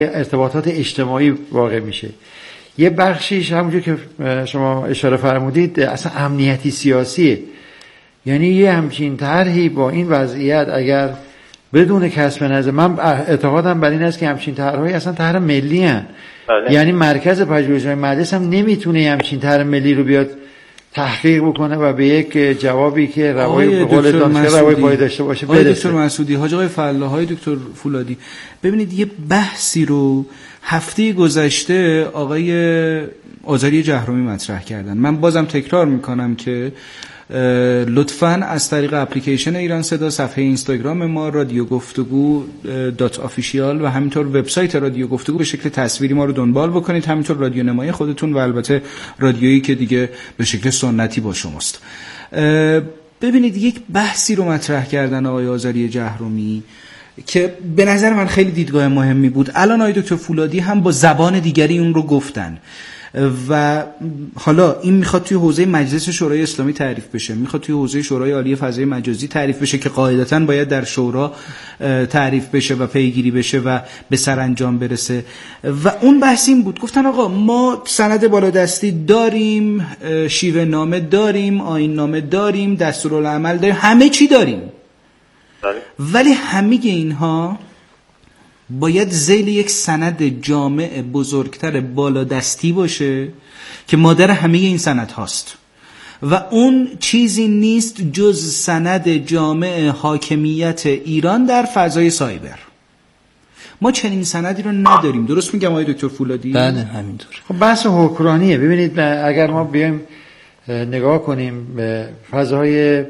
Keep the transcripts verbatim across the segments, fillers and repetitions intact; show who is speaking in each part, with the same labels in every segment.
Speaker 1: ارتباطات اجتماعی واقع میشه. یه بخشیش همونجور که شما اشاره فرمودید اصلا امنیتی سیاسیه. یعنی یه همچین طرحی با این وضعیت اگر بدون کسب نظر، من اعتقادم بر این است که همچین طرحی اصلا طرح ملی هن. یعنی مرکز پژوهش‌های مجلس هم نمیتونه همچین طرح ملی رو بیاد تحقیق بکنه و به یک جوابی که روای به قول دانشگاه روای پای داشته باشه برسه.
Speaker 2: دکتر مسعودی، حاج آقای فلاح، های دکتر فولادی، ببینید یه بحثی رو هفته گذشته آقای آذری جهرومی مطرح کردن. من بازم تکرار میکنم که لطفاً از طریق اپلیکیشن ایران صدا، صفحه اینستاگرام ما رادیو گفتگو دات آفیشیال و همینطور وبسایت رادیو گفتگو به شکل تصویری ما رو دنبال بکنید، همینطور رادیو نمایی خودتون و البته رادیویی که دیگه به شکل سنتی با شماست. ببینید یک بحثی رو مطرح کردن آقای آذری جهرومی که به نظر من خیلی دیدگاه مهمی بود. الان آقای دکتر فولادی هم با زبان دیگری اون رو گفتن و حالا این میخواد توی حوزه مجلس شورای اسلامی تعریف بشه، میخواد توی حوزه شورای عالی فضای مجازی تعریف بشه که قاعدتاً باید در شورا تعریف بشه و پیگیری بشه و به سرانجام برسه. و اون بحث این بود، گفتن آقا ما سند بالادستی داریم، شیوه نامه داریم، آیین نامه داریم، دستورالعمل داریم، همه چی داریم، ولی همه اینها باید ذیل یک سند جامع بزرگتر بالادستی باشه که مادر همه این سند هاست و اون چیزی نیست جز سند جامع حاکمیت ایران در فضای سایبر. ما چنین سندی رو نداریم. درست میگم آقای دکتر فولادی؟
Speaker 3: بله همینطور.
Speaker 1: خب بحث حکمرانیه. ببینید اگر ما بیایم نگاه کنیم به فضای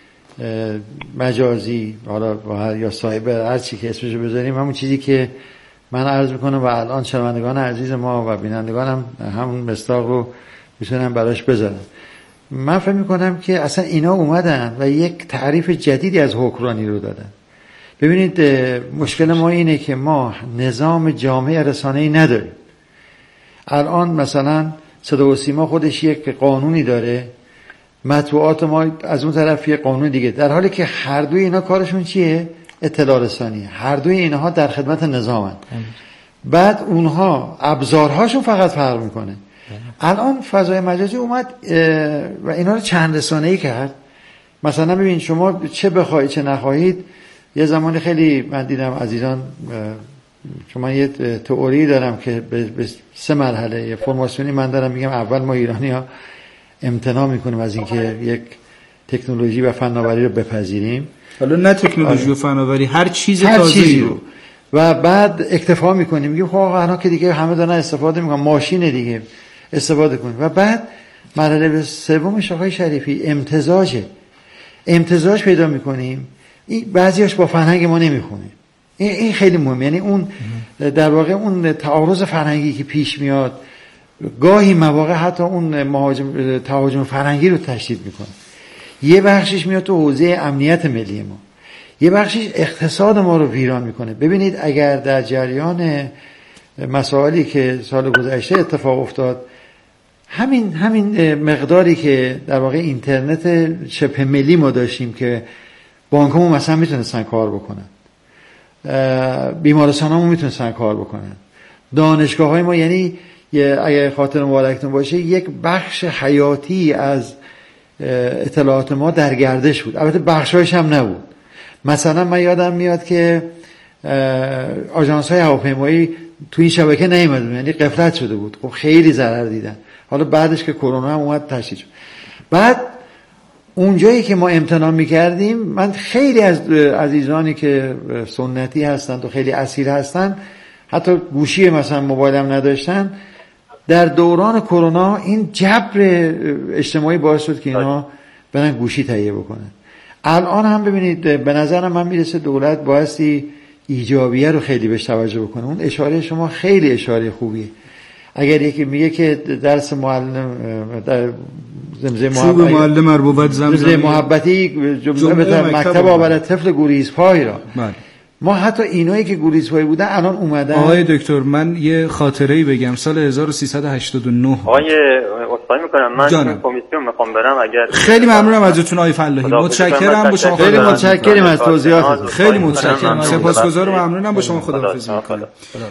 Speaker 1: مجازی حالا یا سایبر، هر چی که اسمشو بذاریم، همون چیزی که من عرض میکنم و الان شنوندگان عزیز ما و بینندگانم همون مصداق رو میتونن براش بذارن. من فکر میکنم که اصلا اینا اومدن و یک تعریف جدیدی از حکمرانی رو دادن. ببینید مشکل ما اینه که ما نظام جامع رسانه‌ای نداریم. الان مثلا صدا و سیما خودش یک قانونی داره، مطبوعات ما از اون طرف یه قانون دیگه، در حالی که هر دوی اینا کارشون چیه؟ اطلاع رسانیه. هر دوی اینها در خدمت نظامن. بعد اونها ابزارهاشون فقط فرق میکنه. الان فضای مجازی اومد و اینا رو چند رسانه‌ای کرد. مثلا ببین شما چه بخواید چه نخواهید، یه زمانی خیلی من دیدم عزیزان، چون من یه تئوری دارم که به سه مرحله یه فرماسیونی من دارم، میگم اول ما ایرانی‌ها امتناع میکنیم از اینکه یک تکنولوژی و فناوری رو بپذیریم،
Speaker 2: حالا نه تکنولوژی و فناوری، هر چیز
Speaker 1: هر
Speaker 2: تازه‌ای
Speaker 1: چیزی
Speaker 2: رو،
Speaker 1: و بعد اکتفا میکنیم، میگیم خب الان که دیگه همه دارن استفاده میکنن، ماشین دیگه استفاده کنیم. و بعد مرحله سومش آقای شریفی امتزاجه. امتزاج پیدا میکنیم، این بعضیاش با فرهنگ ما نمیخونه. این این خیلی مهمه. یعنی اون در واقع اون تعارض فرهنگی که پیش میاد گاهی مواقع حتی اون مهاجم تهاجم فرهنگی رو تشدید میکنه. یه بخشش میاد تو حوزه امنیت ملی ما، یه بخشش اقتصاد ما رو ویران میکنه. ببینید اگر در جریان مسائلی که سال گذشته اتفاق افتاد، همین همین مقداری که در واقع اینترنت شبه ملی ما داشتیم که بانک‌ها مثلا میتونستن کار بکنن، بیمارستان‌ها میتونستن کار بکنن، دانشگاه‌های ما، یعنی اگه خاطر مبارکتون باشه یک بخش حیاتی از اطلاعات ما در گردش بود. البته بخشایش هم نبود. مثلا من یادم میاد که آژانس‌های هواپیمایی تو این شبکه نیومدن، یعنی غفلت شده بود. خب خیلی ضرر دیدن. حالا بعدش که کرونا هم اومد تشدید شد. بعد اونجایی که ما امتناع می‌کردیم، من خیلی از عزیزانی که سنتی هستند و خیلی اصیل هستند، حتی گوشی مثلا موبایل هم نداشتن، در دوران کرونا این جبر اجتماعی باعث شد که اینا برن گوشی تهیه بکنن. الان هم ببینید به نظرم من میرسه دولت بایستی ایجابیه رو خیلی بهش توجه بکنه. اون اشاره شما خیلی اشاره خوبیه. اگر یکی میگه که درس معلم در زمزمه
Speaker 2: محبتی معلم مربوبت زمزمه محبتی
Speaker 1: جمله به مکتب آورد طفل گوریزپای را. بله. ما حتی اینایی که گوریزپای بودن الان اومدن.
Speaker 2: آقای دکتر من یه خاطره‌ای بگم. سال هزار و سیصد و هشتاد و نه
Speaker 4: آقای
Speaker 3: عذرخواهی میکنم من کمیسیون میخوام برم. اگر
Speaker 2: خیلی ممنونم ازتون آقای فلاحی، متشکرم. با شما
Speaker 1: خیلی متشکرم از توضیحاتتون.
Speaker 2: خیلی متشکرم، سپاسگزارم، ممنونم. با شما خداحافظی میکنم.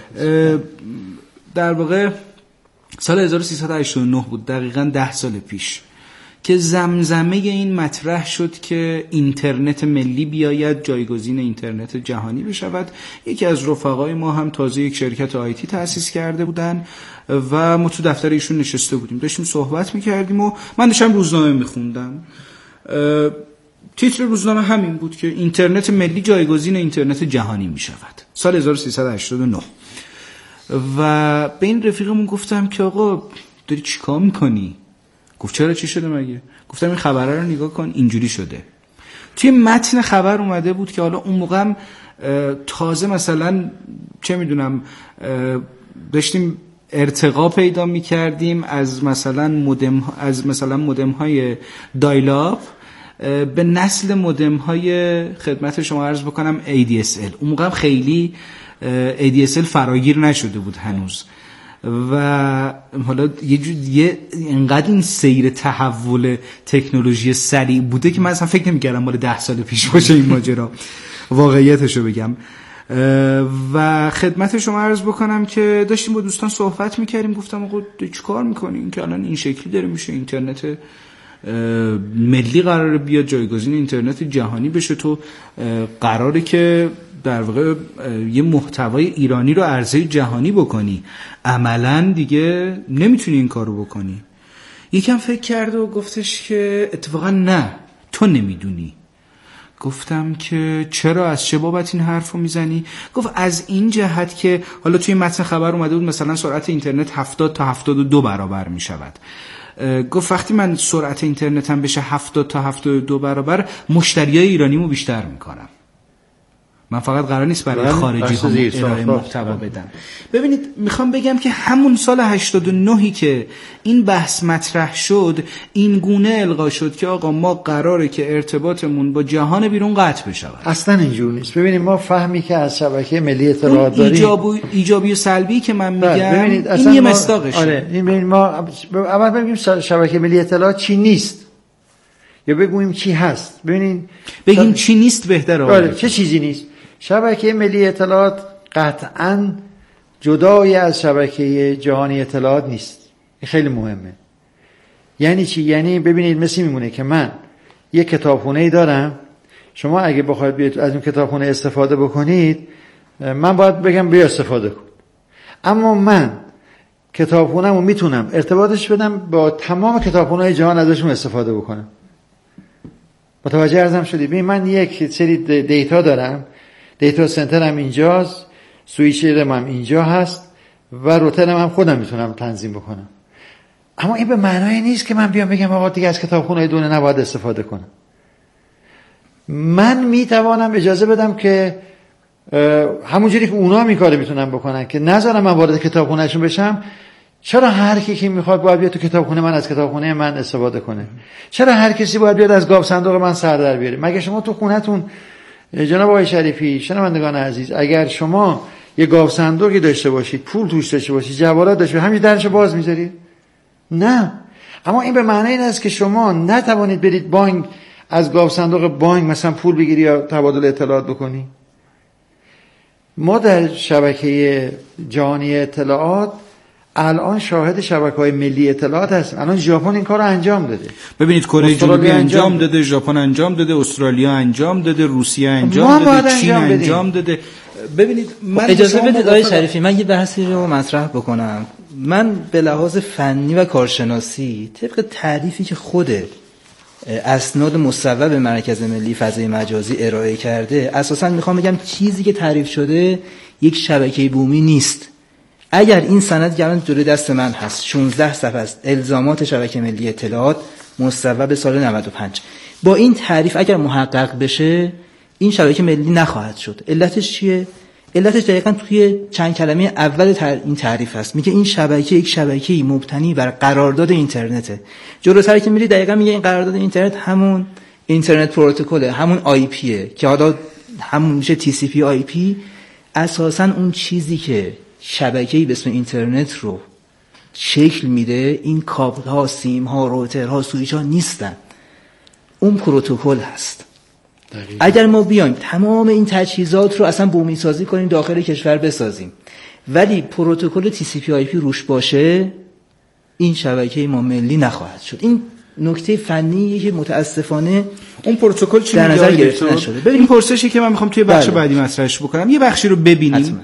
Speaker 2: در واقع سال هزار و سیصد و هشتاد و نه بود، دقیقاً ده سال پیش، که زمزمه این مطرح شد که اینترنت ملی بیاید جایگزین اینترنت جهانی بشود. یکی از رفقای ما هم تازه یک شرکت آیتی تأسیس کرده بودن و ما تو دفتر ایشون نشسته بودیم، داشتیم صحبت میکردیم و من داشتم روزنامه میخوندم. تیتر روزنامه همین بود که اینترنت ملی جایگزین اینترنت جهانی میشود، سال هزار و سیصد و هشتاد و نه. و به این رفیقمون گفتم که آقا داری چیکار میکنی؟ گفت چرا، چی شده مگه؟ گفتم این خبره رو نگاه کن، اینجوری شده. توی متن خبر اومده بود که حالا اون موقع تازه مثلا چه میدونم داشتیم ارتقا پیدا میکردیم از مثلا مودم از مثلا مودم های دایلاب به نسل مودم های خدمت شما عرض بکنم ای دی اس ال. اون موقع خیلی ای دی اس ال فراگیر نشده بود هنوز و حالا یه جور یه انقدر این سیر تحول تکنولوژی سریع بوده که من اصلا فکر نمی‌کردم مال ده سال پیش باشه این ماجرا. واقعیتشو بگم و خدمت شما عرض بکنم که داشتیم با دوستان صحبت می‌کردیم، گفتم آقا چیکار می‌کنین که الان این شکلی داره میشه، اینترنت ملی قراره بیاد جایگزین اینترنت جهانی بشه، تو قراره که در واقع یه محتوای ایرانی رو عرضه جهانی بکنی، عملاً دیگه نمیتونی این کارو بکنی. یکم فکر کرد و گفتش که اتفاقا نه، تو نمیدونی. گفتم که چرا، از چه بابت این حرفو میزنی؟ گفت از این جهت که حالا توی متن خبر اومده بود مثلا سرعت اینترنت هفتاد تا هفتاد و دو برابر میشود. گفت وقتی من سرعت اینترنتم بشه هفتاد تا هفتاد و دو برابر، مشتریای ایرانیمو بیشتر میکنم. من فقط قرار نیست برای خارجی ها ارائه محتوا بدم. ببینید میخوام بگم که همون سال هشتاد و نه که این بحث مطرح شد، این گونه القا شد که آقا ما قراره که ارتباطمون با جهان بیرون قطع بشه. اصلا
Speaker 1: اینجور نیست. ببینید ما فهمی که از شبکه ملی اطلاعات داریم،
Speaker 2: ایجاب و ایجابی و سلبی که من میگم این یه مصداقشه.
Speaker 1: آره این ببینید ما اول بگیم شبکه ملی اطلاعات چی نیست یا بگوییم چی هست. ببینید
Speaker 2: بگیم چی نیست بهتره.
Speaker 1: آره چه چیزی نیست. شبکه ملی اطلاعات قطعاً جدای از شبکه جهانی اطلاعات نیست. این خیلی مهمه. یعنی چی؟ یعنی ببینید مثل میمونه که من یک کتابخونه‌ای دارم، شما اگه بخواید بیاید از اون کتابخونه استفاده بکنید، من باید بگم بیا استفاده کن. اما من کتابخونه‌مو میتونم ارتباطش بدم با تمام کتابخونه‌های جهان، ازشون استفاده بکنم. متوجه ارزم شدی؟ ببین من یک سری دیتا دارم، دیتا سنترم اینجاست، سویچرم هم اینجا هست و روترم هم خودم میتونم تنظیم بکنم. اما این به معنای نیست که من بیام بگم آقا دیگه از کتابخونه دونه نباید استفاده کنم. من میتوانم اجازه بدم که همونجوری که اونا میکاره میتونن بکنن که نذارم من وارد کتابخونهشون بشم. چرا هر کی که میخواد باید بیاد تو کتابخونه من از کتابخونه من استفاده کنه؟ چرا هر کسی باید بیاد از گاو صندوق من سر در بیاره؟ مگه شما تو خونتون جناب آقای شریفی، شنوندگان عزیز، اگر شما یه گاو صندوقی داشته باشید، پول توش داشته باشید، جواهرات داشته باشید، همین درشو باز میذارید؟ نه. اما این به معنی این است که شما نتوانید برید بانک از گاو صندوق بانک مثلا پول بگیری یا تبادل اطلاعات بکنی. ما در شبکه جهانی اطلاعات الان شاهد شبکه‌های ملی اطلاعات هستیم. الان ژاپن این کارو انجام داده.
Speaker 2: ببینید کره جنوبی انجام داده، ژاپن انجام داده، استرالیا انجام داده، روسیه انجام داده، چین انجام داده. ببینید من
Speaker 4: اجازه بدید آقای شریفی من یه بحثی رو مطرح بکنم. من به لحاظ فنی و کارشناسی طبق تعریفی که خود اسناد مصوب مرکز ملی فضای مجازی ارائه کرده، اساسا میخوام بگم چیزی که تعریف شده یک شبکه بومی نیست. اگر این سند که الان جلوی دست من هست شانزده صفحه است، الزامات شبکه ملی اطلاعات مصوب سال نود و پنج، با این تعریف اگر محقق بشه این شبکه ملی نخواهد شد. علتش چیه؟ علتش دقیقاً توی چند کلمه اول این تعریف هست. میگه این شبکه یک شبکه‌ای مبتنی بر قرارداد اینترنته. جلوتر که میری دقیقاً میگه این قرارداد اینترنت همون اینترنت پروتکل، همون آی پیه که حالا همون میشه تی سی پی آی پی. اساساً اون چیزی که شبکه‌ای به اسم اینترنت رو شکل میده این کابل ها، سیم ها، روتر ها، سویچ ها نیستن، اون پروتکل هست. دقیقا. اگر ما بیایم تمام این تجهیزات رو اصلا بومی سازی کنیم داخل کشور بسازیم ولی پروتکل تی سی پی آی پی روش باشه، این شبکه ما ملی نخواهد شد. این نکته فنیه که متاسفانه
Speaker 2: اون پروتکل چی
Speaker 4: در نظر گرفته نشده.
Speaker 2: ببین پرسشی که من میخوام توی بخش
Speaker 4: بله.
Speaker 2: بعدی مطرحش بکنم، یه بخشی رو ببینیم. حتما.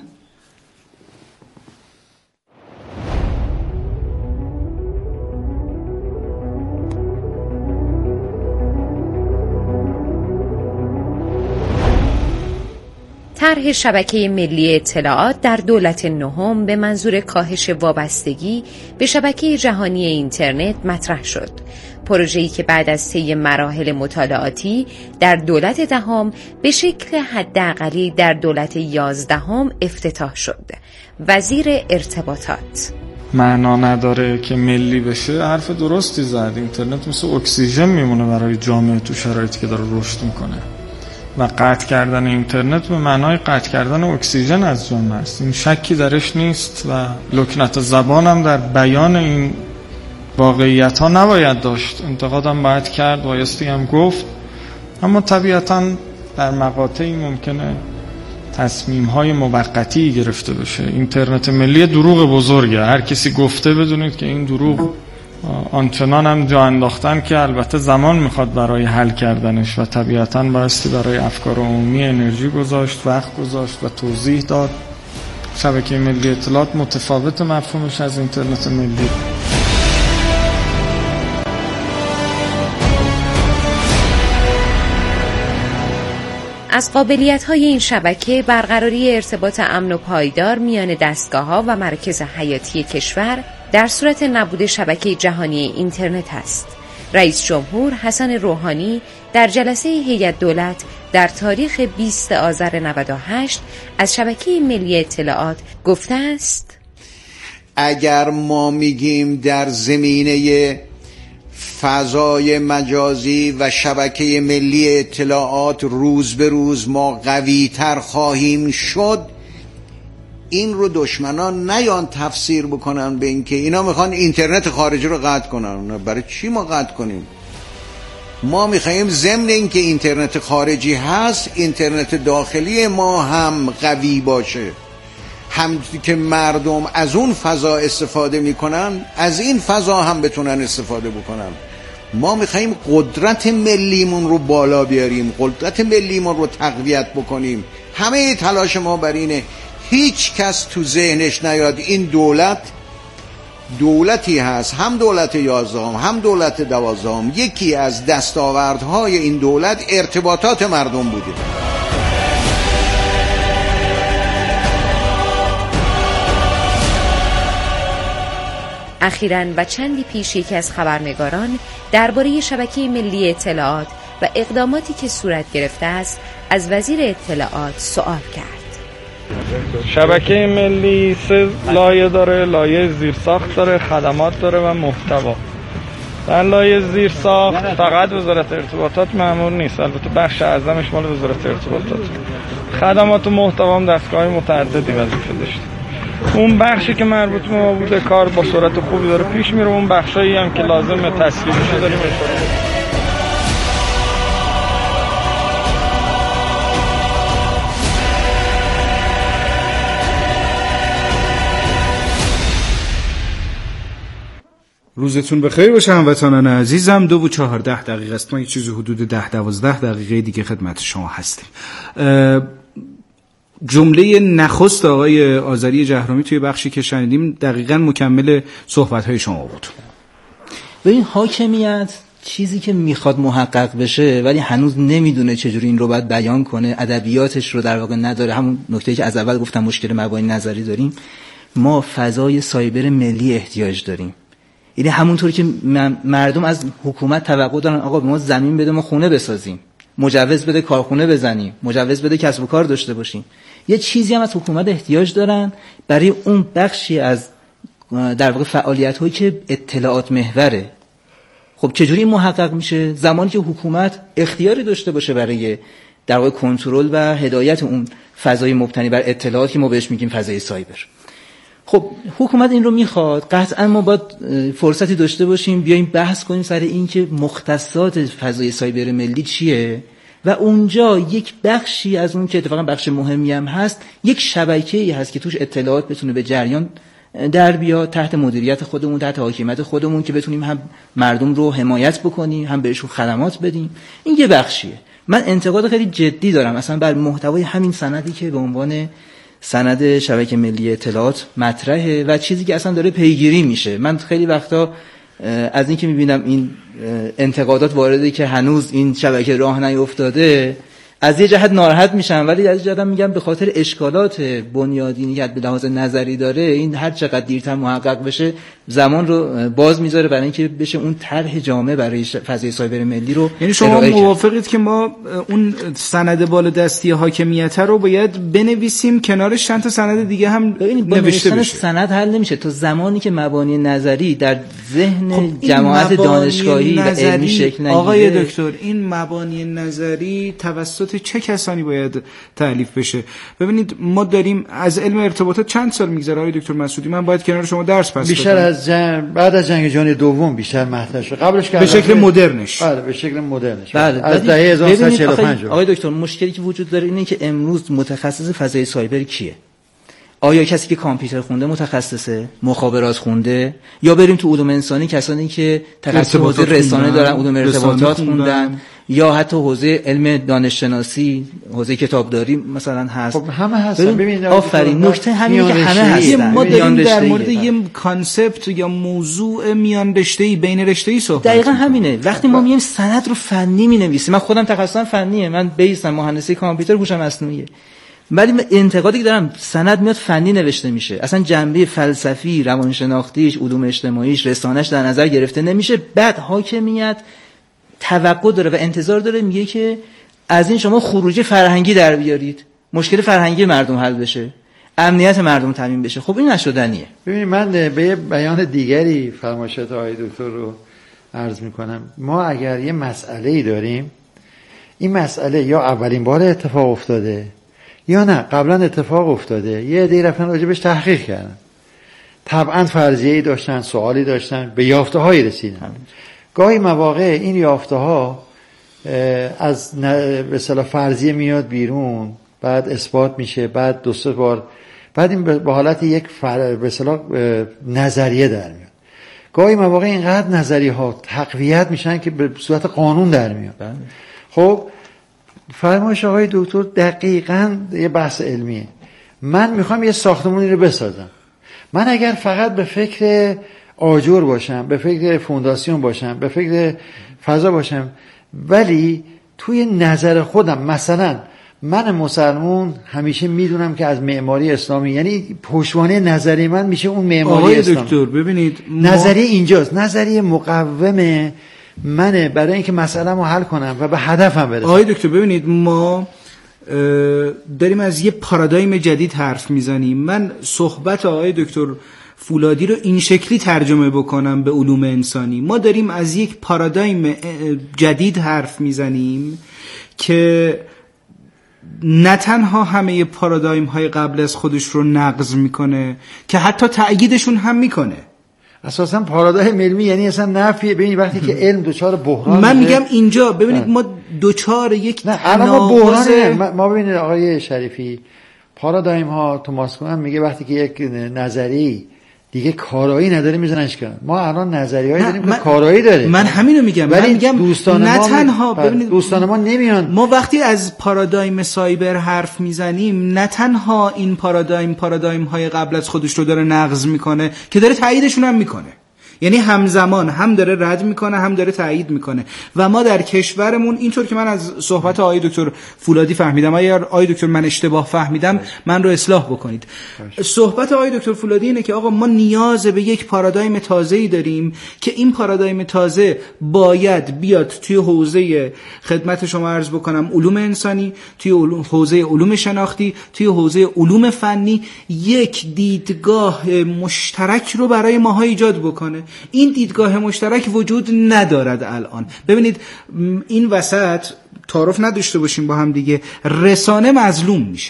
Speaker 5: طرح شبکه ملی اطلاعات در دولت نهم به منظور کاهش وابستگی به شبکه جهانی اینترنت مطرح شد. پروژه‌ای که بعد از طی مراحل مطالعاتی در دولت دهم به شکل حداقلی در دولت یازدهم افتتاح شد. وزیر ارتباطات:
Speaker 6: معنا نداره که ملی بشه. حرف درستی زد. اینترنت مثل اکسیژن میمونه برای جامعه تو شرایطی که داره رشد میکنه و قطع کردن اینترنت به معنای قطع کردن اکسیژن از جامعه است. این شکی درش نیست و لکنت زبان هم در بیان این واقعیت ها نباید داشت. انتقادم باید کرد، بایستی هم گفت، اما طبیعتاً در مقاطعی ممکنه تصمیم های موقتی گرفته بشه. اینترنت ملی دروغ بزرگه. هر کسی گفته بدونید که این دروغ آنچنان هم جا انداختن که البته زمان میخواد برای حل کردنش و طبیعتاً بایستی برای افکار عمومی انرژی گذاشت، وقت گذاشت و توضیح داد. شبکه ملی اطلاعات متفاوت مفهومش از اینترنت ملی.
Speaker 5: از قابلیت‌های این شبکه برقراری ارتباط امن و پایدار میان دستگاه‌ها و مراکز حیاتی کشور در صورت نبود شبکه جهانی اینترنت است. رئیس جمهور حسن روحانی در جلسه هیئت دولت در تاریخ بیستم آذر نود و هشت از شبکه ملی اطلاعات گفته است:
Speaker 7: اگر ما میگیم در زمینه فضای مجازی و شبکه ملی اطلاعات روز به روز ما قوی تر خواهیم شد، این رو دشمنان نیان تفسیر بکنن به این که اینا میخوان اینترنت خارجی رو قطع کنن. برای چی ما قطع کنیم؟ ما میخواییم ضمن این که اینترنت خارجی هست اینترنت داخلی ما هم قوی باشه، همونطوری که مردم از اون فضا استفاده میکنن از این فضا هم بتونن استفاده بکنن. ما میخواییم قدرت ملیمون رو بالا بیاریم، قدرت ملیمون رو تقویت بکنیم. همه تلاش ما بر اینه هیچ کس تو ذهنش نیاد این دولت دولتی هست، هم دولت یازدهم هم دولت دوازدهم، یکی از دستاوردهای این دولت ارتباطات مردم بوده.
Speaker 5: اخیراً و چندی پیش یکی از خبرنگاران درباره شبکه ملی اطلاعات و اقداماتی که صورت گرفته است از وزیر اطلاعات سوال کرد.
Speaker 6: شبکه ملی سه لایه داره. لایه زیرساخت داره، خدمات داره و محتوا. در لایه زیرساخت فقط وزارت ارتباطات مأمور نیست، البته بخش اعظمش مال وزارت ارتباطات. خدمات و محتوا هم دستگاه‌های متعددی وظیفه داشته. اون بخشی که مربوط به ما بوده کار با سرعت خوبی داره پیش میره. اون بخشایی هم که لازمه تسلیمش داریم اشاره.
Speaker 2: روزتون بخیر باشه هموطنان عزیزم. دو و چهارده دقیقه است. ما یه چیزی حدود ده دوازده دقیقه دیگه خدمت شما هستیم. جمله نخست آقای آذری جهرومی توی بخشی که شنیدیم دقیقاً مکمل صحبت‌های شما بود.
Speaker 4: ببین حاکمیت چیزی که میخواد محقق بشه ولی هنوز نمیدونه چجوری این رو باید بیان کنه، ادبیاتش رو در واقع نداره. همون نکته‌ای که از اول گفتم مشکل مبانی نظری داریم. ما فضای سایبر ملی احتیاج داریم. یعنی همونطوری که مردم از حکومت توقع دارن آقا به ما زمین بده ما خونه بسازیم، مجوز بده کارخونه بزنیم، مجوز بده کسب و کار داشته باشیم، یه چیزی هم از حکومت احتیاج دارن برای اون بخشی از در واقع فعالیت‌هایی که اطلاعات محوره. خب چجوری این محقق میشه؟ زمانی که حکومت اختیاری داشته باشه برای در واقع کنترل و هدایت اون فضای مبتنی بر اطلاعات که ما بهش میگیم فضای سایبر. خب حکومت این رو میخواد، قطعا ما باید فرصتی داشته باشیم بیایم بحث کنیم سر این که مختصات فضای سایبر ملی چیه و اونجا یک بخشی از اون که اتفاقا بخش مهمی هم هست، یک شبکه‌ای هست که توش اطلاعات بتونه به جریان در بیاد تحت مدیریت خودمون، تحت حاکمیت خودمون، که بتونیم هم مردم رو حمایت بکنیم هم بهشون خدمات بدیم. این یه بخشیه. من انتقاد خیلی جدی دارم اصلا بر محتوای همین سندی که به عنوان سند شبکه ملی اطلاعات مطرحه و چیزی که اصلا داره پیگیری میشه. من خیلی وقتا از این که میبینم این انتقادات وارده که هنوز این شبکه راه نیفتاده، از یه جهت ناراحت میشم، ولی از یه جهت میگم به خاطر اشکالات بنیادینی که به لحاظ نظری داره این هر چقدر دیرتر محقق بشه زمان رو باز میذاره برای اینکه بشه اون طرح جامع برای فضای سایبر ملی رو.
Speaker 2: یعنی شما موافقید که ما اون سند بالادستی حاکمیت رو باید بنویسیم کنارش چند تا سند دیگه هم نوشته بشه؟
Speaker 4: سند حل نمیشه تا زمانی که مبانی نظری در ذهن خب جماعت دانشگاهی و علمی شکل نگیره.
Speaker 2: آقای دکتر این مبانی نظری توسط چه کسانی باید تألیف بشه؟ ببینید ما داریم از علم ارتباطات چند سال میگذره آقای دکتر مسعودی، من باید کنار شما درس پس
Speaker 1: بیشتر از جنگ، بعد از جنگ جهانی دوم بیشتر مطرح شد، قبلش که
Speaker 2: به شکل مدرنش.
Speaker 1: بله به شکل مدرنش.
Speaker 4: بله
Speaker 1: از دهه هزار و سیصد و چهل و پنج.
Speaker 4: آقای دکتر مشکلی که وجود داره اینه که امروز متخصص فضای سایبر کیه؟ آیا کسی که کامپیوتر خونده متخصصه، مخابرات خونده، یا بریم تو علوم انسانی کسانی که تخصص حوزه رسانه دارن، علوم ارتباطات خوندن، یا حتی حوزه علم دانش شناسی، حوزه کتابداری مثلا هست.
Speaker 1: خب همه هستن.
Speaker 4: ببینید آفرین، نکته همینه که همه هستن.
Speaker 2: ما داریم در مورد یه کانسپت یا موضوع میان رشته‌ای بین رشته‌ای صحبت.
Speaker 4: دقیقاً همینه. وقتی ما میایم سند رو فنی می‌نویسیم، من خودم تخصصم فنیه، من بیسم مهندسی کامپیوتر، هوش مصنوعیه، ولی انتقادی که دارم سند میاد فنی نوشته میشه، اصلا جنبه فلسفی، روانشناختیش، علوم اجتماعیش، رسانش در نظر گرفته نمیشه. بعد حاکمیت توقع داره و انتظار داره، میگه که از این شما خروجی فرهنگی در بیارید، مشکل فرهنگی مردم حل بشه، امنیت مردم تامین بشه. خب این نشدنیه.
Speaker 1: ببینید من به یه بیان دیگری فرمایشات آقای دکتر رو عرض میکنم. ما اگر یه مسئله‌ای داریم، این مسئله یا اولین بار اتفاق افتاده یا نه قبلا اتفاق افتاده، یه عده‌ای رفتن راجبش تحقیق کردن، طبعا فرضیه‌ای داشتن، سوالی داشتن، به یافته‌هایی رسیدن. گاهی مواقع این یافته‌ها از به اصطلاح فرضیه میاد بیرون، بعد اثبات میشه، بعد دو سه بار، بعد این به حالت یک فر... به اصطلاح نظریه در میاد. گاهی مواقع اینقدر نظریه‌ها تقویت میشن که به صورت قانون در میاد. خب فرمایش آقای دکتر دقیقاً یه بحث علمیه. من میخوام یه ساختمونی رو بسازم، من اگر فقط به فکر آجر باشم، به فکر فونداسیون باشم، به فکر فضا باشم، ولی توی نظر خودم مثلا من مسلمون همیشه میدونم که از معماری اسلامی، یعنی پشتوانه نظری من میشه اون معماری اسلامی.
Speaker 2: آقای دکتر ببینید
Speaker 1: نظریه اینجاست، نظریه مقوم منه برای اینکه مسئله‌مو حل کنم و به هدفم برسم.
Speaker 2: آقای دکتر ببینید ما داریم از یه پارادایم جدید حرف میزنیم. من صحبت آقای دکتر فولادی رو این شکلی ترجمه بکنم به علوم انسانی. ما داریم از یک پارادایم جدید حرف میزنیم که نه تنها همه پارادایم های قبل از خودش رو نقض میکنه، که حتی تأییدشون هم میکنه.
Speaker 1: اساسا پارادایم علمی یعنی اصلا نفی. ببینید وقتی که علم دوچار بحران،
Speaker 2: من میگم اینجا ببینید ما دوچار یک
Speaker 1: تناقض، ما ببینید آقای شریفی، پارادایم ها توماس کوهن میگه وقتی که یک نظری دیگه کارایی نداره میزننش کنن. ما الان نظریه‌ای داریم که کارایی داره.
Speaker 2: من همینو میگم. من میگم
Speaker 1: دوستان
Speaker 2: نه
Speaker 1: ما
Speaker 2: تنها ببینید
Speaker 1: دوستان ما نمیان.
Speaker 2: ما وقتی از پارادایم سایبر حرف میزنیم نه تنها این پارادایم پارادایم های قبل از خودش رو داره نقض میکنه، که داره تاییدشون هم میکنه. یعنی همزمان هم داره رد میکنه هم داره تایید میکنه. و ما در کشورمون اینطور که من از صحبت آقای دکتر فولادی فهمیدم، اگر آقای دکتر من اشتباه فهمیدم من رو اصلاح بکنید. صحبت آقای دکتر فولادی اینه که آقا ما نیاز به یک پارادایم تازه‌ای داریم که این پارادایم تازه باید بیاد توی حوزه خدمت شما عرض بکنم علوم انسانی، توی حوزه علوم شناختی، توی حوزه علوم فنی یک دیدگاه مشترک رو برای ماها ایجاد بکنه. این دیدگاه مشترک وجود ندارد الان. ببینید این وسط تعارف نداشته باشیم با هم دیگه، رسانه مظلوم میشه.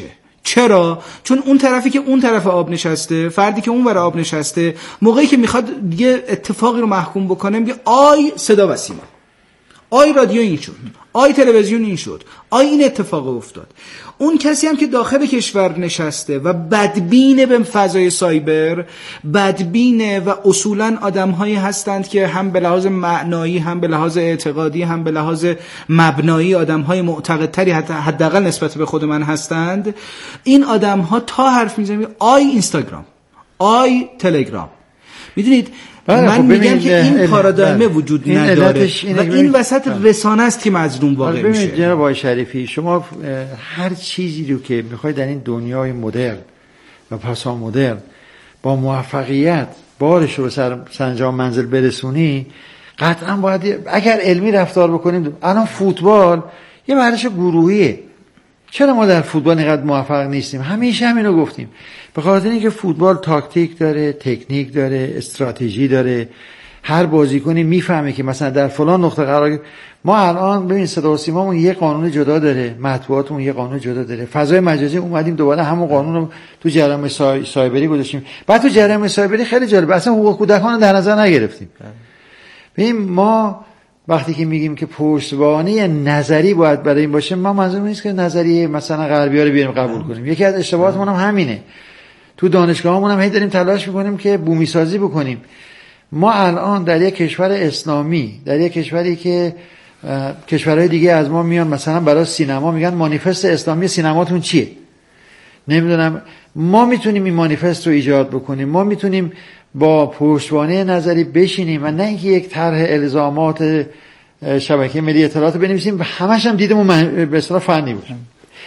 Speaker 2: چرا؟ چون اون طرفی که اون طرف آب نشسته، فردی که اون ور آب نشسته، موقعی که میخواد یه اتفاقی رو محکوم بکنه میگه آی صدا و سیما، آی رادیو این شد، آی تلویزیون این شد، آی این اتفاق افتاد. اون کسی هم که داخل کشور نشسته و بدبینه به فضای سایبر، بدبینه و اصولاً آدم‌هایی هستند که هم به لحاظ معنایی، هم به لحاظ اعتقادی، هم به لحاظ مبنایی آدم‌های معتقدتری حداقل نسبت به خود من هستند. این آدم‌ها تا حرف میزنن آی اینستاگرام، آی تلگرام. میدونید من
Speaker 1: خب
Speaker 2: میگم که این پارادایم وجود
Speaker 1: این
Speaker 2: نداره
Speaker 1: و
Speaker 2: این وسط رسانه است که مظلوم واقع میشه.
Speaker 1: ببینید جناب آقای شریفی، شما هر چیزی رو که میخواید در این دنیای مدرن و پسا مدرن با موفقیت بارش رو به سر سنجام منزل برسونی، قطعا باید اگر علمی رفتار بکنیم. الان فوتبال یه ورزش گروهیه. چرا ما در فوتبال اینقدر موفق نیستیم؟ همیشه همینو گفتیم. به خاطر اینکه فوتبال تاکتیک داره، تکنیک داره، استراتژی داره. هر بازیکنی میفهمه که مثلا در فلان نقطه قرار. ما الان ببین صدا و سیمامون یه قانون جدا داره، مطبوعاتمون یه قانون جدا داره. فضای مجازی اومدیم دوباره همون قانون رو تو جریان سای... سایبری گذاشتیم. بعد تو جریان سایبری خیلی جالب، اصلا حقوق کودکان رو در نظر نگرفتیم. ببین ما وقتی که میگیم که پشتوانه نظری باید برای این باشه، ما منظورم نیست که نظریه مثلا غربی‌ها رو بیاریم قبول کنیم. یکی از اشتباهاتمون هم همینه. تو دانشگاهامون هم هی داریم تلاش میکنیم که بومی سازی بکنیم. ما الان در یک کشور اسلامی، در یک کشوری که کشورهای دیگه از ما میان مثلا برای سینما میگن مانیفست اسلامی سینماتون چیه؟ نمیدونم. ما میتونیم این مانیفست رو ایجاد بکنیم. ما میتونیم با پشتوانه نظری بشینیم و نه اینکه یک طرح الزامات شبکه ملی اطلاعات بنویسیم و همش هم دیدمون به اصطلاح فنی باشه.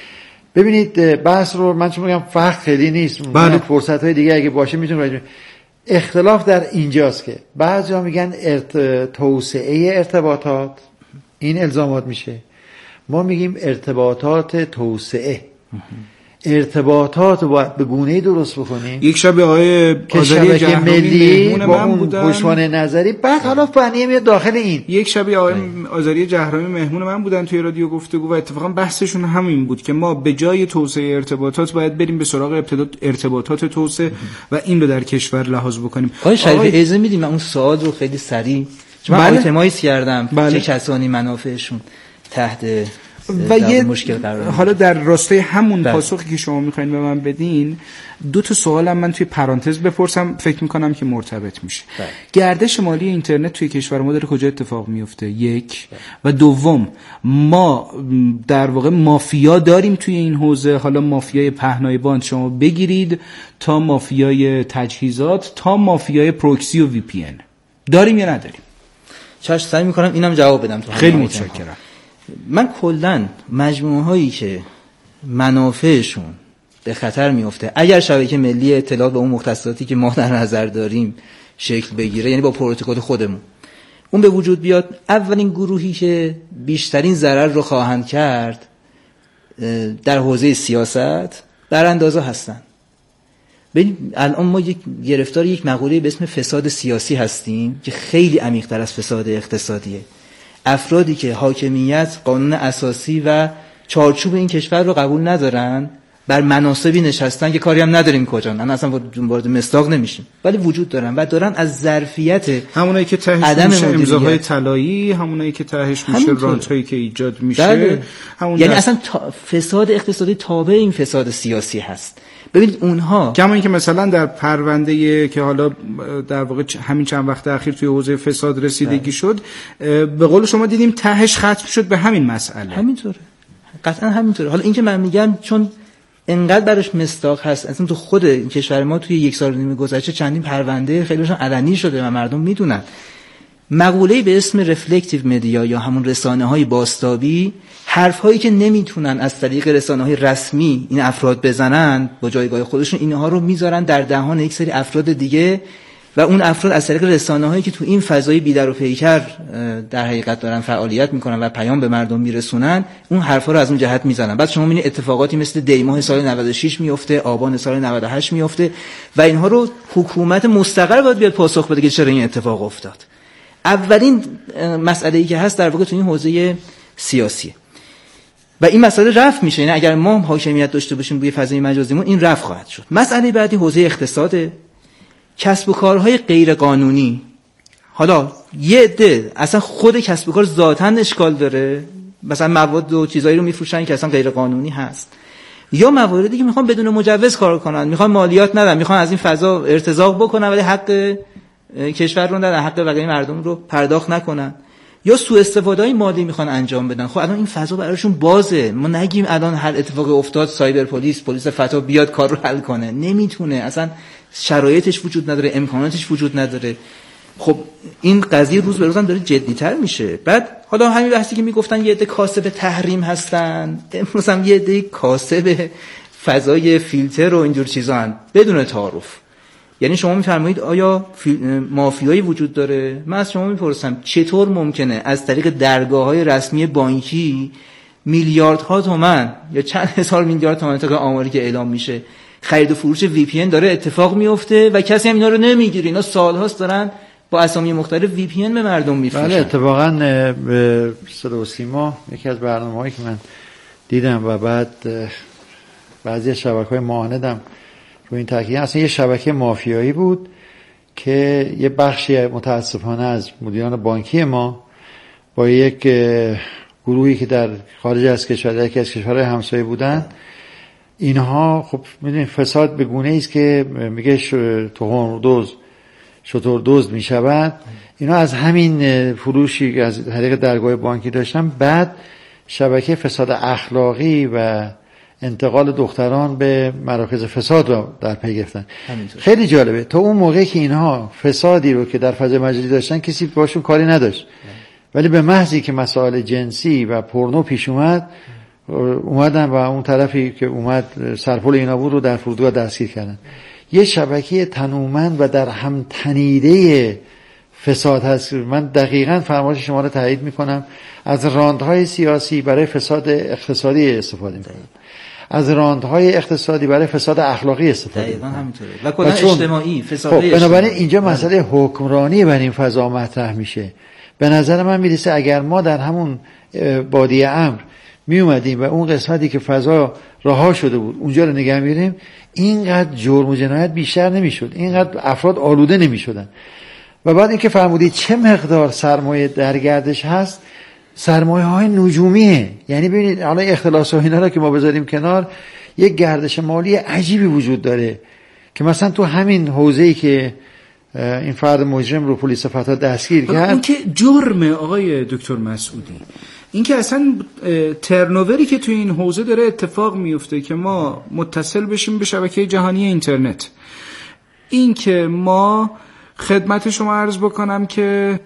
Speaker 1: ببینید بحث رو من چون میگم وقت خیلی نیست،
Speaker 2: بله.
Speaker 1: فرصت های دیگه اگه باشه میتونیم راجع اختلاف در اینجاست که بعضیا میگن ارت... توسعه ارتباطات این الزامات میشه، ما میگیم ارتباطات توسعه. ارتباطات رو باید به گونه‌ای درست بکنیم.
Speaker 2: یک شب آقای آذری جهرومی مهمون من بودن،
Speaker 1: پشتوانه نظری، بعد حالا فنیه میاد داخل این.
Speaker 2: یک شب آقای آذری جهرومی مهمون من بودن توی رادیو گفتگو و اتفاقا بحثشون همین بود که ما به جای توسعه ارتباطات باید بریم به سراغ ارتباطات توسعه و این رو در کشور لحاظ بکنیم.
Speaker 4: آقای شریفی اجازه میدیم من اون سوال رو خیلی سریع چون من آیتمایز کردم
Speaker 2: بله.
Speaker 4: چه کسانی منافعشون تحت
Speaker 2: و یه
Speaker 4: مشکل قرار
Speaker 2: حالا در راستای همون
Speaker 4: بله.
Speaker 2: پاسخی که شما میخواین به من بدین، دو تا سوالم من توی پرانتز بپرسم، فکر میکنم که مرتبط میشه.
Speaker 4: بله.
Speaker 2: گردش مالی اینترنت توی کشور ما داره کجا اتفاق میفته؟ یک. بله. و دوم، ما در واقع مافیا داریم توی این حوزه، حالا مافیای پهنای باند شما بگیرید تا مافیای تجهیزات تا مافیای پروکسی و وی پی ان، داریم یا نداریم؟
Speaker 4: چاش سعی میکنم اینم جواب بدم تو.
Speaker 2: خیلی متشکرم.
Speaker 4: من کلن مجموعه هایی که منافعشون به خطر میفته اگر شبکه ملی اطلاعات با اون مختصاتی که ما در نظر داریم شکل بگیره، یعنی با پروتکل خودمون اون به وجود بیاد، اولین گروهی که بیشترین ضرر رو خواهند کرد در حوزه سیاست براندازا هستن. ببین الان ما یک گرفتار یک مقوله به اسم فساد سیاسی هستیم که خیلی عمیق‌تر از فساد اقتصادیه. افرادی که حاکمیت، قانون اساسی و چارچوب این کشور رو قبول ندارن، بر مناصبی نشستن که کاری هم نداریم کجان، من اصلا وارد مصداق نمیشیم، ولی وجود دارن و دارن از ظرفیت
Speaker 2: همونایی که تهش میشه امضاهای طلایی، همونایی که تهش میشه رانتایی که ایجاد میشه.
Speaker 4: بله.
Speaker 2: همون
Speaker 4: یعنی اصلا فساد اقتصادی تابع این فساد سیاسی هست. ببینید اونها
Speaker 2: کما اینکه مثلا در پرونده که حالا در واقع همین چند وقت اخیر توی حوزه فساد رسیدگی شد، به قول شما دیدیم تهش ختم شد به همین مسئله.
Speaker 4: همینطوره، قطعا همینطوره. حالا اینکه من میگم چون انقدر براش مصداق هست، اصلا تو خود کشور ما توی یک سال و نیم گذشته چندین پرونده خیلیشون علنی شده و مردم میدونن. مقوله‌ای به اسم رفلکتیو مدیا یا همون رسانه‌های بازتابی، حرف‌هایی که نمیتونن از طریق رسانه‌های رسمی این افراد بزنن با جایگاه خودشون، اینها رو میذارن در دهان یک سری افراد دیگه و اون افراد از طریق رسانه‌هایی که تو این فضای بی‌در و پیکر در حقیقت دارن فعالیت میکنن و پیام به مردم میرسونن، اون حرفا رو از اون جهت میزنن. بعد شما میبینید اتفاقاتی مثل دیماه سال نود و شش میفته، آبان سال نود و هشت میفته و اینها رو حکومت مستقل باید بیاد پاسخ بده که چرا این اتفاق افتاد. اولین مسئله‌ای که هست در واقع تو این حوزه سیاسیه. و این مسئله رفع میشه. یعنی اگر ما حاکمیت داشته باشیم روی فضای مجازیمون این رفع خواهد شد. مسئله بعدی حوزه اقتصاده. کسب و کارهای غیر قانونی، حالا یه عده اصلا خود کسب و کار ذاتاً اشکال داره، مثلا مواد و چیزایی رو میفروشن که اصلا غیر قانونی هست، یا مواردی که میخوان بدون مجوز کار کنن، میخوان مالیات ندن، میخوان از این فضا ارتزاق بکنن ولی حق کشور رو ندن، حق بقیه مردم رو پرداخت نکنن، یا سوء استفاده‌های مالی میخوان انجام بدن. خب الان این فضا براشون بازه. ما نگیم الان هر اتفاقی افتاد سایبر پلیس، پلیس فتا بیاد کار رو حل کنه، نمیتونه، اصلا شرایطش وجود نداره، امکاناتش وجود نداره. خب این قضیه روز به روز هم داره جدی‌تر میشه. بعد حالا همین بحثی که میگفتن یه عده کاسب تحریم هستن، امروز هم یه عده کاسب فضای فیلتر و اینجور چیزا هستن بدون تعارف. یعنی شما میفرمایید آیا مافیایی وجود داره؟ من از شما میپرسم چطور ممکنه از طریق درگاه‌های رسمی بانکی میلیاردها تومان یا چند هزار میلیارد تومان تا آماری که اعلام میشه خرید و فروش وی پی ان داره اتفاق میفته و کسی هم اینا رو نمیگیره؟ اینا سال‌هاست دارن با اسامی مختلف وی پی ان به مردم میفروشن.
Speaker 1: بله اتفاقاً به صدا و سیما یکی از برنامه‌هایی که من دیدم و بعد بعضی شبکه‌های معاندم رو این تاکید، اصلا یه شبکه مافیایی بود که یه بخشی متاسفانه از مدیران بانکی ما با یک گروهی که در خارج از کشور، یکی از کشورهای همسایه بودن، اینها خب میدونید فساد به گونه‌ای است که میگه تخم دزد شتر دزد میشود. اینا از همین فروشی که از طریق درگاه بانکی داشتن، بعد شبکه فساد اخلاقی و انتقال دختران به مراکز فساد رو در پی گرفتن. خیلی جالبه، تا اون موقعی که اینها فسادی رو که در فضای مجازی داشتن کسی باشون کاری نداشت، ولی به محضی که مسائل جنسی و پورنو پیش اومد، اومدن و اون طرفی که اومد سرپل اینا بود رو در فرودگاه دستگیر کردن. یه شبکه تنومند و در هم تنیده فساد هست. من دقیقاً فرمایش شما رو تایید میکنم. از راندهای سیاسی برای فساد اقتصادی استفاده میکنن، از راندهای اقتصادی برای فساد اخلاقی استفاده میکنن، همینطوره
Speaker 4: و کلا اجتماعی فساد
Speaker 1: خب اجتماعی. بنابراین اینجا مسئله حکمرانی بر این فضا مطرح میشه. به نظر من میرسه اگر ما در همون بادیه امر می اومدیم و اون قسمتی که فضا رها شده بود اونجا رو نگه می‌داریم، اینقدر جرم و جنایت بیشتر نمی‌شد، اینقدر افراد آلوده نمی‌شدن. و بعد اینکه فرمودید چه مقدار سرمایه در گردش هست، سرمایه‌های نجومیه. یعنی ببینید حالا اختلاس و اینا رو که ما بذاریم کنار، یک گردش مالی عجیبی وجود داره که مثلا تو همین حوزه‌ای که این فرد مجرم رو پلیس فتا دستگیر کرد،
Speaker 2: اون که جرمه آقای دکتر مسعودی، این که اصلا ترنووری که توی این حوزه داره اتفاق میفته که ما متصل بشیم به شبکه جهانی اینترنت، این که ما خدمت شما عرض بکنم که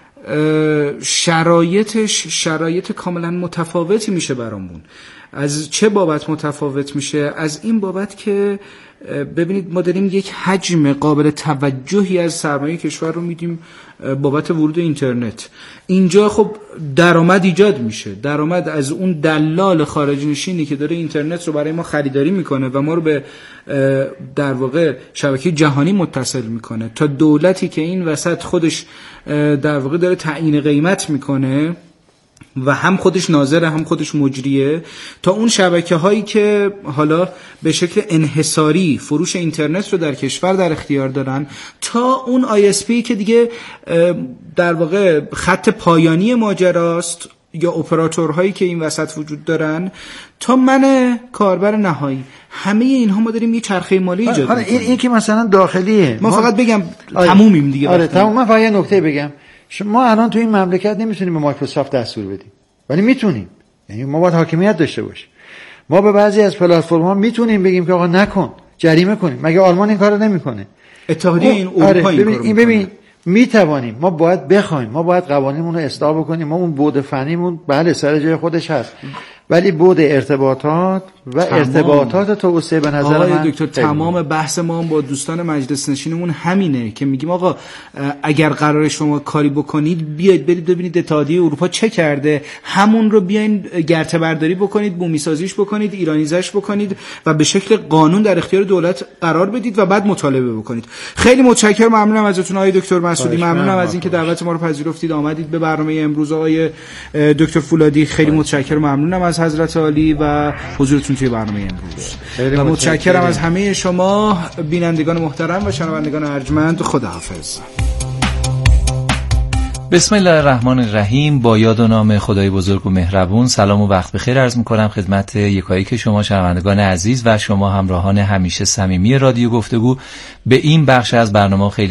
Speaker 2: شرایطش شرایط کاملا متفاوتی میشه برامون. از چه بابت متفاوت میشه؟ از این بابت که ببینید ما داریم یک حجم قابل توجهی از سرمایه کشور رو میدیم بابت ورود اینترنت. اینجا خب درآمد ایجاد میشه، درآمد از اون دلال خارج نشینی که داره اینترنت رو برای ما خریداری میکنه و ما رو به در واقع شبکه جهانی متصل میکنه، تا دولتی که این وسط خودش در واقع داره تعیین قیمت میکنه و هم خودش ناظره هم خودش مجریه، تا اون شبکه هایی که حالا به شکل انحصاری فروش اینترنت رو در کشور در اختیار دارن، تا اون آی اس پی که دیگه در واقع خط پایانی ماجراست، یا اپراتورهایی که این وسط وجود دارن، تا من کاربر نهایی. همه اینها ما داریم یه چرخه مالی ایجاد
Speaker 1: می‌کنیم. این این که مثلا داخلیه،
Speaker 2: ما, ما فقط بگم
Speaker 1: آره.
Speaker 2: تمومیم دیگه.
Speaker 1: آره تموم. من فقط یه نکته بگم، ما الان تو این مملکت نمیتونیم به مایکروسافت دستور بدیم، ولی میتونیم. یعنی ما باید حاکمیت داشته باشیم. ما به بعضی از پلتفرم‌ها میتونیم بگیم که آقا نکن، جریمه کنیم. مگه آلمان این کارو نمیکنه؟
Speaker 2: اتحادیه این اروپا
Speaker 1: آره.
Speaker 2: این
Speaker 1: کارو این ببین میتوانیم، ما باید بخوایم، ما باید قوانینمون رو اصلاح بکنیم. ما اون بعد فنیمون بله سر جای خودش هست، ولی بعد ارتباطات و تمام. ارتباطات توسعه به نظر
Speaker 2: آقای
Speaker 1: من
Speaker 2: دکتر تمام بحث ما هم با دوستان مجلس نشینمون همینه که میگیم آقا اگر قراره شما کاری بکنید بیاید برید ببینید اتحادیه اروپا چه کرده، همون رو بیاین گرته برداری بکنید، بومی سازیش بکنید، ایرانیزش بکنید و به شکل قانون در اختیار دولت قرار بدید و بعد مطالبه بکنید. خیلی متشکرم، ممنونم ازتون آقای دکتر مسعودی، ممنونم از اینکه دعوت ما رو پذیرفتید آمدید به برنامه امروز. آقای دکتر فولادی خیلی متشکرم، ممنونم از از حضرت عالی و حضورتون توی برنامه امروز. و متشکرم از همه شما بینندگان محترم و شنوندگان ارجمند. خداحافظ.
Speaker 8: بسم الله الرحمن الرحیم. با یاد و نام خدای بزرگ و مهربون سلام و وقت بخیر عرض می‌کنم خدمت یکایک شما شنوندگان عزیز و شما همراهان همیشه صمیمی رادیو گفتگو به این بخش از برنامه. خیلی